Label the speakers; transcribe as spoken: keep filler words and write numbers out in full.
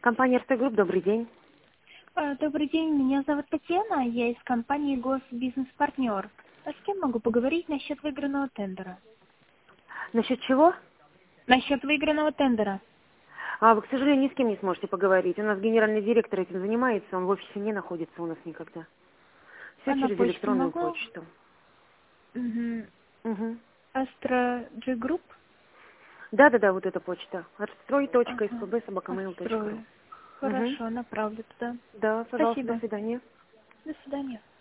Speaker 1: Компания эр тэ Групп, добрый день.
Speaker 2: А, Добрый день, меня зовут Татьяна, я из компании Госбизнес-партнер. А с кем могу поговорить насчет выигранного тендера?
Speaker 1: Насчет чего?
Speaker 2: Насчет выигранного тендера.
Speaker 1: А, вы, к сожалению, ни с кем не сможете поговорить. У нас генеральный директор этим занимается, он в офисе не находится у нас никогда. Все
Speaker 2: А на
Speaker 1: через
Speaker 2: почту
Speaker 1: электронную
Speaker 2: могу?
Speaker 1: почту.
Speaker 2: Угу.
Speaker 1: Угу.
Speaker 2: Astra G Group?
Speaker 1: Да-да-да, вот эта почта. отстрой точка эс пэ
Speaker 2: Ага.
Speaker 1: бэ собака мейл точка ру.
Speaker 2: Отстрою.
Speaker 1: Угу.
Speaker 2: Хорошо, направлю туда.
Speaker 1: Да, пожалуйста, до
Speaker 2: Спасибо.
Speaker 1: свидания.
Speaker 2: До свидания.